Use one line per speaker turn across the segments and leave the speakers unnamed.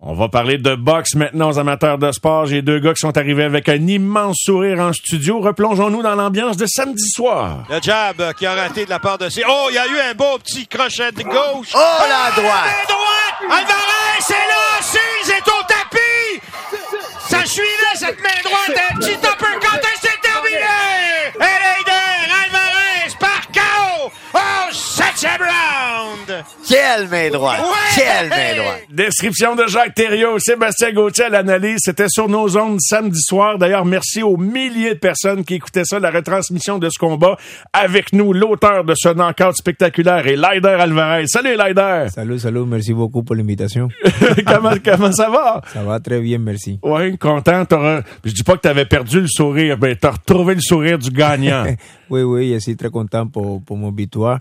On va parler de boxe maintenant aux amateurs de sport. J'ai deux gars qui sont arrivés avec un immense sourire en studio. Replongeons-nous dans l'ambiance de samedi soir.
Le jab qui a raté de la part de ses... Oh, il y a eu un beau petit crochet de gauche.
Oh, la droite!
La droite! Alvarez, c'est là! Seals est au tapis! Ça suivait cette main droite. Un petit uppercut et c'est terminé! Eleider Alvarez par KO au 7e round!
Quelle main droite!
Ouais!
Quelle main droite!
Description de Jacques Thériault, Sébastien Gauthier à l'analyse. C'était sur nos ondes samedi soir. D'ailleurs, merci aux milliers de personnes qui écoutaient ça, la retransmission de ce combat. Avec nous, l'auteur de ce knockout spectaculaire, Eleider Alvarez. Salut, Eleider!
Salut. Merci beaucoup pour l'invitation.
Comment ça va?
Ça va très bien, merci.
Oui, content. Je dis pas que tu avais perdu le sourire, mais tu as retrouvé le sourire du gagnant.
Oui, je suis très content pour mon victoire.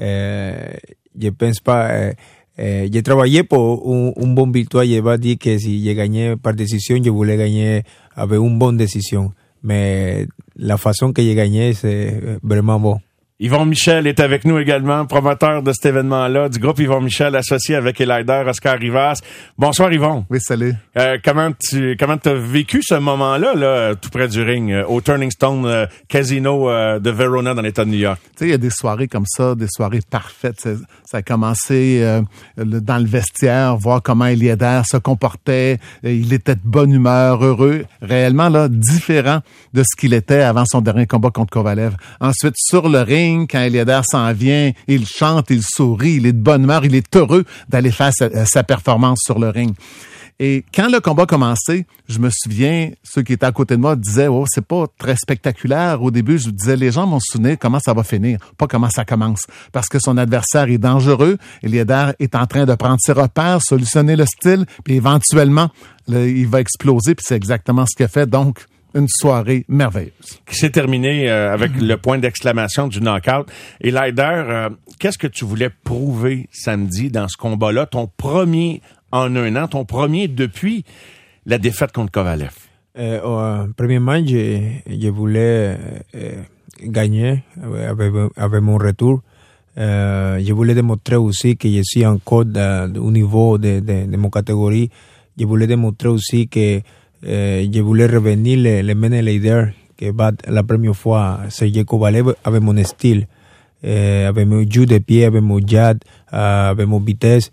Je pense pas... j'ai travaillé pour une bonne victoire. Je vais dire que si j'ai gagné par décision, je voulais gagner avec une bonne décision. Mais la façon que j'ai gagné, c'est vraiment bon.
Yvon Michel est avec nous également, promoteur de cet événement-là, du groupe Yvon Michel, associé avec Eleider, Oscar Rivas. Bonsoir Yvon.
Oui, salut.
Comment t'as vécu ce moment-là, là, tout près du ring, au Turning Stone Casino de Verona dans l'État de New York?
Tu sais, il y a des soirées comme ça, des soirées parfaites. Ça a commencé dans le vestiaire, voir comment Eleider se comportait. Il était de bonne humeur, heureux, réellement là différent de ce qu'il était avant son dernier combat contre Kovalev. Ensuite, sur le ring, quand Eleider s'en vient, il chante, il sourit, il est de bonne humeur, il est heureux d'aller faire sa performance sur le ring. Et quand le combat a commencé, je me souviens, ceux qui étaient à côté de moi disaient « Oh, c'est pas très spectaculaire. » Au début, je vous disais « Les gens vont se souvenir comment ça va finir, pas comment ça commence. » Parce que son adversaire est dangereux. Eleider est en train de prendre ses repères, solutionner le style, puis éventuellement, il va exploser, puis c'est exactement ce qu'il a fait. Donc, une soirée merveilleuse.
Qui s'est terminée avec le point d'exclamation du knockout. Eleider, qu'est-ce que tu voulais prouver samedi dans ce combat-là? Ton premier en un an, ton premier depuis la défaite contre Kovalev.
Premièrement, je voulais gagner avec mon retour. Je voulais démontrer aussi que je suis encore au niveau de mon catégorie. Je voulais démontrer aussi que je voulais revenir le même Eleider que bat la première fois Sergey Kovalev avec mon style, avec mon jeu de pied, avec mon jab, avec mon vitesse.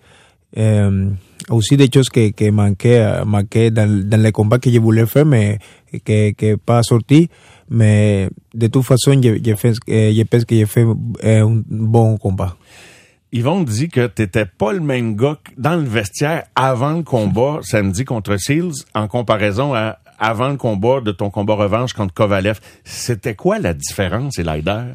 Aussi des choses que manquaient dans les combats que je voulais faire, mais que pas sorti. Mais de toute façon, je pense que j'ai fait un bon combat.
Yvon dit que t'étais pas le même gars dans le vestiaire avant le combat samedi contre Seals en comparaison à avant le combat de ton combat revanche contre Kovalev. C'était quoi la différence, Eleider?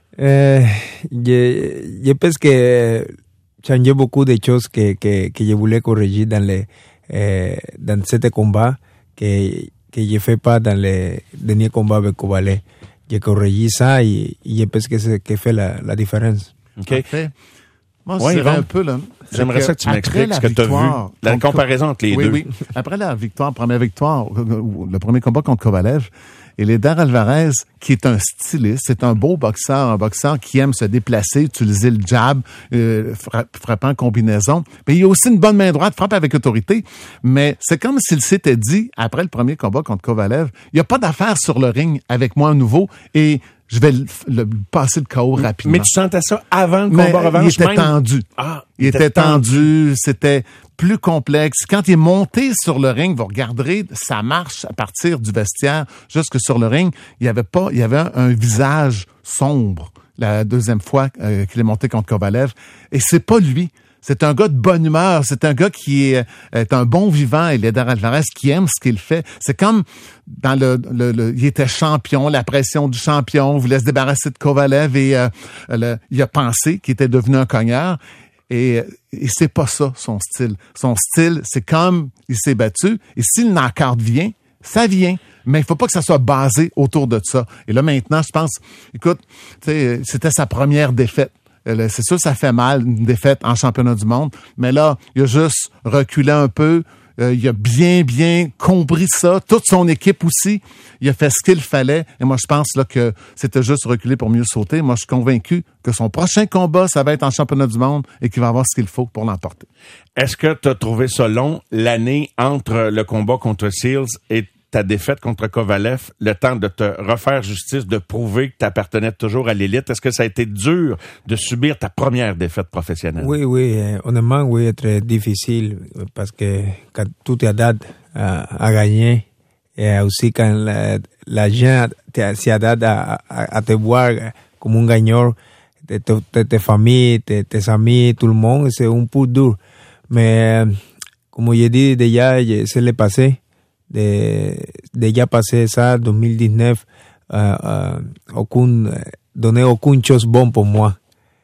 Je pense que changé beaucoup de choses que je voulais corriger dans ce combat que je fais pas dans le dernier combat avec Kovalev. J'ai corrigé ça et je pense que c'est ce qui fait la différence.
OK.
Parfait. Moi, je dirais un peu, là.
J'aimerais ça que tu m'expliques ce que tu as vu. La comparaison entre les deux.
Oui. Après la première victoire, le premier combat contre Kovalev, Eleider Alvarez, qui est un styliste, c'est un beau boxeur, un boxeur qui aime se déplacer, utiliser le jab, frappant en combinaison. Mais il a aussi une bonne main droite, frappe avec autorité. Mais c'est comme s'il s'était dit, après le premier combat contre Kovalev, il n'y a pas d'affaire sur le ring avec moi à nouveau et je vais passer le KO rapidement.
Mais tu sentais ça avant le combat revanche?
Il était tendu. Il était tendu. C'était plus complexe. Quand il est monté sur le ring, vous regarderez sa marche à partir du vestiaire jusque sur le ring. Il y avait un visage sombre la deuxième fois qu'il est monté contre Kovalev. Et c'est pas lui. C'est un gars de bonne humeur. C'est un gars qui est un bon vivant, Eleider Alvarez, qui aime ce qu'il fait. C'est comme dans il était champion, la pression du champion, voulait se débarrasser de Kovalev et il a pensé qu'il était devenu un cogneur. Et c'est pas ça, son style. Son style, c'est comme il s'est battu. Et si le knockout vient, ça vient. Mais il faut pas que ça soit basé autour de ça. Et là, maintenant, je pense, écoute, c'était sa première défaite. C'est sûr, ça fait mal, une défaite en championnat du monde. Mais là, il a juste reculé un peu. Il a bien compris ça. Toute son équipe aussi. Il a fait ce qu'il fallait. Et moi, je pense là que c'était juste reculer pour mieux sauter. Moi, je suis convaincu que son prochain combat, ça va être en championnat du monde et qu'il va avoir ce qu'il faut pour l'emporter.
Est-ce que tu as trouvé ça long, l'année entre le combat contre Seals et ta défaite contre Kovalev, le temps de te refaire justice, de prouver que tu appartenais toujours à l'élite? Est-ce que ça a été dur de subir ta première défaite professionnelle?
Oui, honnêtement, oui, très difficile, parce que quand tout est date à gagner, et aussi quand la gens s'y adapte à te voir comme un gagnant, tes familles, tes amis, tout le monde, c'est un peu dur. Mais, comme j'ai dit déjà, c'est le passé. Déjà passé ça, 2019, donné aucune chose bonne pour moi.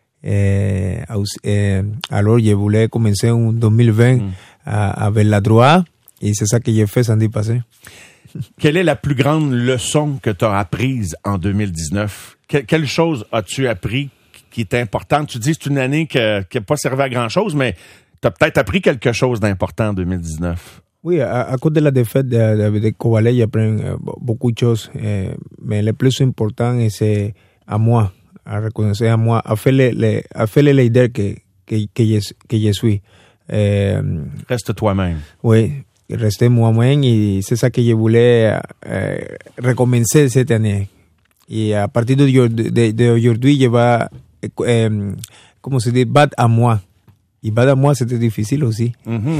Alors, je voulais commencer en 2020 avec la droite, et c'est ça que j'ai fait samedi passé.
Quelle est la plus grande leçon que tu as apprise en 2019? Quelle chose as-tu appris qui est importante? Tu dis que c'est une année qui n'a pas servi à grand-chose, mais tu as peut-être appris quelque chose d'important en 2019.
Oui, à cause de la défaite de Kovalev, j'apprends beaucoup de choses, mais le plus important, c'est à moi, à reconnaître à moi, à faire le leader que je suis.
Reste toi-même.
Oui, rester moi-même, et c'est ça que je voulais recommencer cette année. Et à partir d'aujourd'hui, je vais, comment se dit, battre à moi. Et battre à moi, c'était difficile aussi.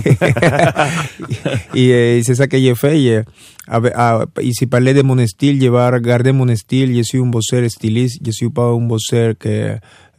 Et c'est ça que j'ai fait. Et si parler de mon style, je vais regarder mon style. Je suis un boxeur styliste. Je suis pas un boxeur que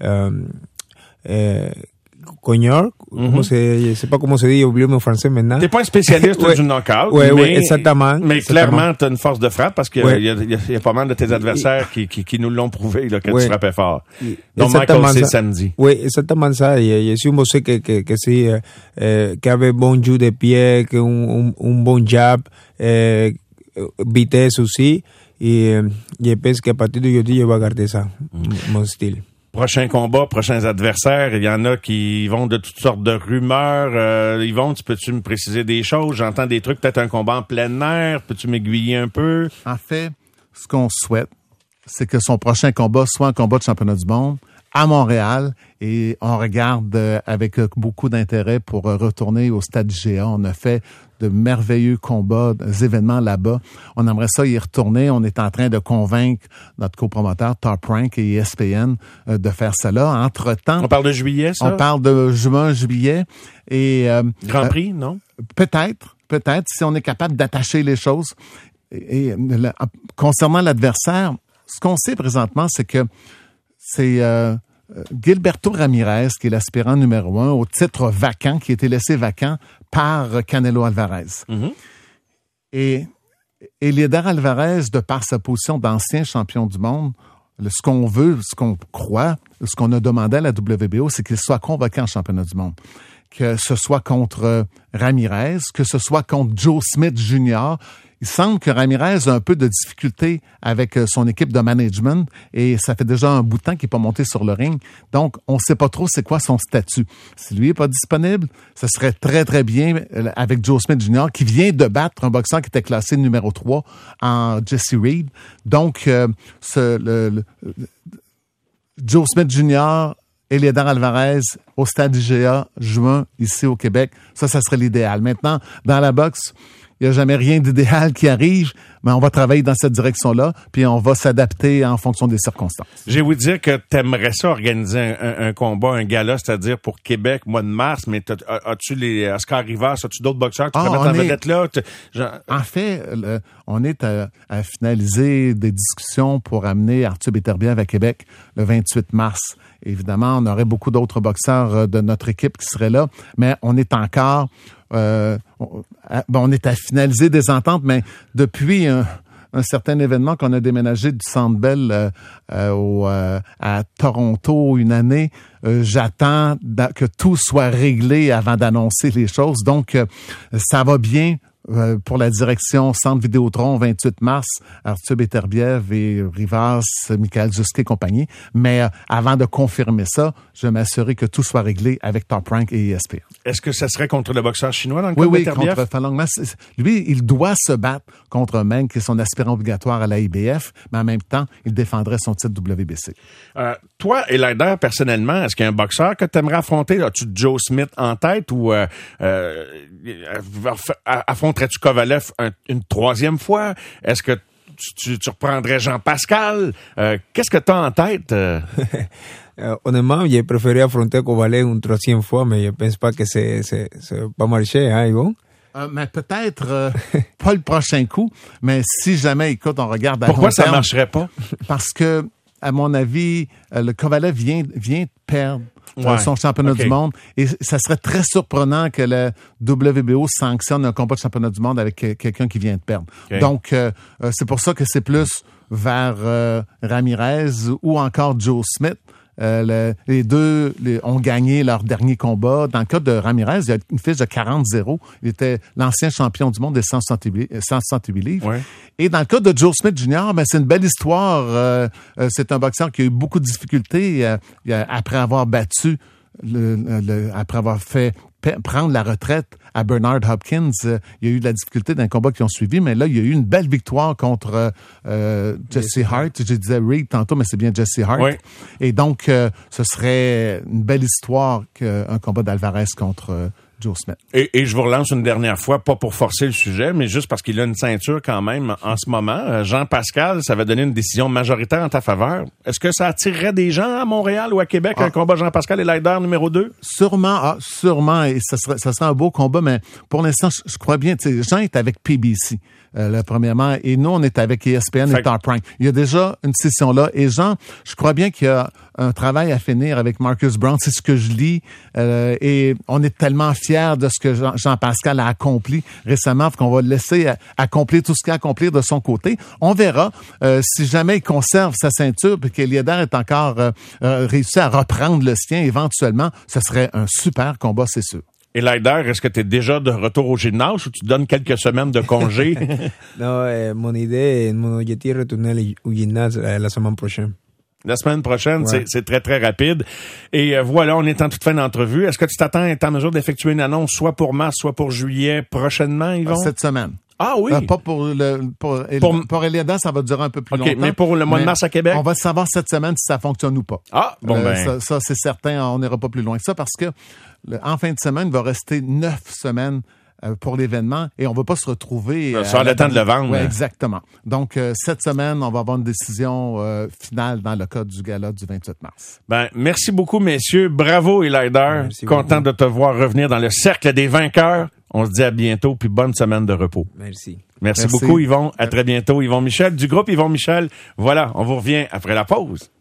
cogneur. Je sais pas comment se dit, j'ai oublié mon français maintenant.
T'es pas un spécialiste du knockout.
Oui, exactement.
Mais clairement, t'as une force de frappe, parce qu'il y a pas mal de tes adversaires qui nous l'ont prouvé, là, que tu frappais fort. Donc, Michael, c'est samedi.
Oui, exactement ça. Je suis un boxeur qui avait bon jeu de pied, un bon jab, vitesse aussi. Et je pense qu'à partir d'aujourd'hui, je vais garder ça, mon style.
Prochain combat, prochains adversaires, il y en a qui vont de toutes sortes de rumeurs. Yvon, peux-tu me préciser des choses? J'entends des trucs, peut-être un combat en plein air. Peux-tu m'aiguiller un peu?
En fait, ce qu'on souhaite, c'est que son prochain combat soit un combat de championnat du monde à Montréal, et on regarde avec beaucoup d'intérêt pour retourner au Stade IGA. On a fait de merveilleux combats, des événements là-bas. On aimerait ça y retourner. On est en train de convaincre notre copromoteur Top Rank et ESPN de faire cela. Entre-temps...
On parle de juillet, ça?
On parle de juillet. Et,
Grand Prix, non?
Peut-être, si on est capable d'attacher les choses. Et concernant l'adversaire, ce qu'on sait présentement, c'est que c'est Gilberto Ramirez qui est l'aspirant numéro 1 au titre vacant, qui a été laissé vacant par Canelo Alvarez. Et Eleider Alvarez, de par sa position d'ancien champion du monde, ce qu'on veut, ce qu'on croit, ce qu'on a demandé à la WBO, c'est qu'il soit convoqué en championnat du monde. Que ce soit contre Ramirez, que ce soit contre Joe Smith Jr., il semble que Ramirez a un peu de difficulté avec son équipe de management, et ça fait déjà un bout de temps qu'il n'est pas monté sur le ring. Donc, on ne sait pas trop c'est quoi son statut. Si lui n'est pas disponible, ce serait très, très bien avec Joe Smith Jr., qui vient de battre un boxeur qui était classé numéro 3 en Jesse Reed. Donc, Joe Smith Jr., Eleider Alvarez au Stade IGA, juin, ici au Québec, ça serait l'idéal. Maintenant, dans la boxe, il n'y a jamais rien d'idéal qui arrive, mais on va travailler dans cette direction-là, puis on va s'adapter en fonction des circonstances.
J'ai voulu dire que tu aimerais ça organiser un combat, un gala, c'est-à-dire pour Québec, mois de mars, mais as-tu les Oscar Rivas, as-tu d'autres boxeurs qui pourraient mettre en vedette là?
En fait, on est à finaliser des discussions pour amener Arthur Beterbiev à Québec le 28 mars. Évidemment, on aurait beaucoup d'autres boxeurs de notre équipe qui seraient là, mais on est encore... on est à finaliser des ententes, mais depuis un certain événement qu'on a déménagé du Centre Bell à Toronto une année, j'attends que tout soit réglé avant d'annoncer les choses. Donc, ça va bien pour la direction Centre Vidéotron, 28 mars, Arthur Beterbiev et Rivas, Michael Jusquet et compagnie. Mais avant de confirmer ça, je vais m'assurer que tout soit réglé avec Top Rank et ESPN.
Est-ce que ça serait contre le boxeur chinois dans le cas de
Oui,
Beterbiev?
contre Falong Mas. Lui, il doit se battre contre Meng, qui est son aspirant obligatoire à la IBF, mais en même temps, il défendrait son titre WBC.
Toi, Eleider, personnellement, est-ce qu'il y a un boxeur que tu aimerais affronter? As-tu Joe Smith en tête ou affronterais-tu Kovalev une troisième fois? Est-ce que tu reprendrais Jean-Pascal? Qu'est-ce que tu as en tête?
Honnêtement, j'ai préféré affronter Kovalev une troisième fois, mais je pense pas que c'est pas marché, hein, Yvon?
Mais peut-être pas le prochain coup, mais si jamais, écoute, on regarde à
Pourquoi
long
ça
terme,
marcherait pas?
Parce que, à mon avis, le Kovalev vient de perdre son championnat du monde et ça serait très surprenant que le WBO sanctionne un combat de championnat du monde avec quelqu'un qui vient de perdre. Okay. Donc, c'est pour ça que c'est plus vers Ramirez ou encore Joe Smith. Les deux ont gagné leur dernier combat. Dans le cas de Ramirez, il y a une fiche de 40-0. Il était l'ancien champion du monde des 168 livres. Ouais. Et dans le cas de Joe Smith Jr., c'est une belle histoire. C'est un boxeur qui a eu beaucoup de difficultés après avoir battu, après avoir fait prendre la retraite à Bernard Hopkins. Il y a eu de la difficulté dans les combats qui ont suivi, mais là, il y a eu une belle victoire contre Jesse Hart. Je disais Reed tantôt, mais c'est bien Jesse Hart. Oui. Et donc, ce serait une belle histoire qu'un combat d'Alvarez contre Joe Smith.
Et je vous relance une dernière fois, pas pour forcer le sujet, mais juste parce qu'il a une ceinture quand même en ce moment. Jean-Pascal, ça va donner une décision majoritaire en ta faveur. Est-ce que ça attirerait des gens à Montréal ou à Québec, un combat Jean-Pascal et Eleider numéro 2?
Sûrement, et ça serait un beau combat, mais pour l'instant, je crois bien, Jean est avec PBC. Premièrement, et nous, on est avec ESPN et Top Rank. Il y a déjà une session là. Et Jean, je crois bien qu'il y a un travail à finir avec Marcus Brown. C'est ce que je lis. Et on est tellement fiers de ce que Jean-Pascal a accompli récemment qu'on va le laisser accomplir tout ce qu'il a accompli de son côté. On verra si jamais il conserve sa ceinture et qu'Eleider est encore réussi à reprendre le sien éventuellement. Ce serait un super combat, c'est sûr.
Eleider, est-ce que tu es déjà de retour au gymnase ou tu donnes quelques semaines de congé?
Non, mon idée, mon objectif est retourner au gymnase la semaine prochaine.
La semaine prochaine, c'est très, très rapide. Et voilà, on est en toute fin d'entrevue. Est-ce que tu t'attends à être en mesure d'effectuer une annonce soit pour mars, soit pour juillet prochainement, Yvon?
Cette semaine.
Ah oui?
Pas pour Eleider, ça va durer un peu plus longtemps.
Mais pour le mois de mars à Québec?
On va savoir cette semaine si ça fonctionne ou pas.
Ah, bon
ça c'est certain, on n'ira pas plus loin que ça parce que en fin de semaine, il va rester 9 semaines pour l'événement et on ne va pas se retrouver...
Ça a le temps de le vendre.
Oui, exactement. Donc, cette semaine, on va avoir une décision finale dans le cas du gala du 28 mars.
Merci beaucoup, messieurs. Bravo, Eleider. Content de te voir revenir dans le cercle des vainqueurs. On se dit à bientôt, puis bonne semaine de repos. Merci beaucoup, Yvon. À très bientôt. Yvon Michel, du groupe Yvon Michel. Voilà, on vous revient après la pause.